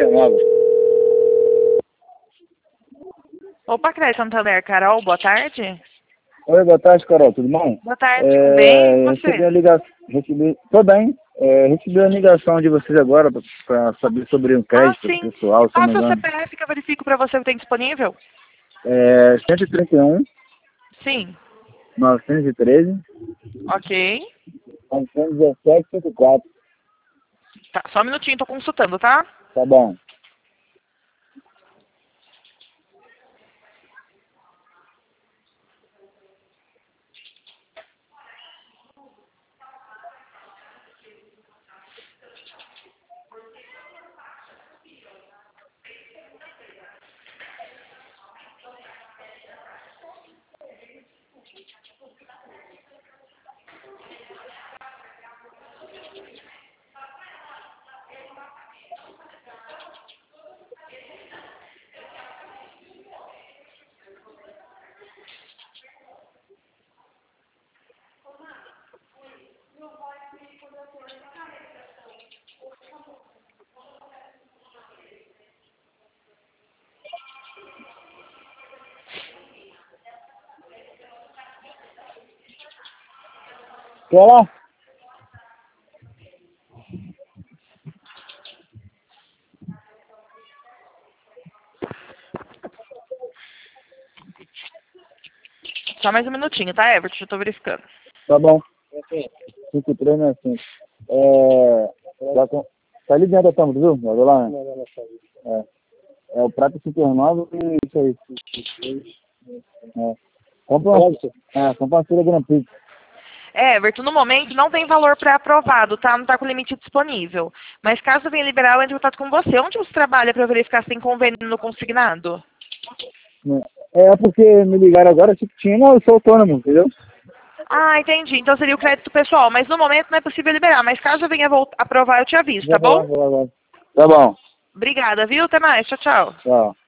Supernova. Opa, Crédito Santander, Carol, boa tarde. Oi, boa tarde, Carol, tudo bom? Boa tarde, tudo bem? E você? Recebi a ligação, tô bem. Recebi a ligação de vocês agora para saber sobre um crédito Sim. pessoal, se eu não me Passa o engano. CPF que eu verifico para você o que tem disponível? 131, Sim. 913, Ok. 917, 104. Tá, só um minutinho, tô consultando, tá? Tá bom. Quer lá? Só mais um minutinho, tá, Everton? Eu tô verificando. Tá bom. 53, né? Assim. Tá ali dentro da tampa, viu? Vai ver lá, né? É o Prata Supernova e isso aí. Compra uma Cira Grand Prix. Everton, no momento não tem valor pré-aprovado, tá? Não tá com limite disponível. Mas caso venha liberar, eu entro em contato com você. Onde você trabalha para verificar se tem convênio no consignado? Porque me ligaram agora, tipo, eu sou autônomo, entendeu? Ah, entendi. Então seria o crédito pessoal. Mas no momento não é possível liberar. Mas caso eu venha aprovar, eu te aviso, tá bom? Tá bom. Obrigada, viu? Até mais. Tchau, tchau. Tchau.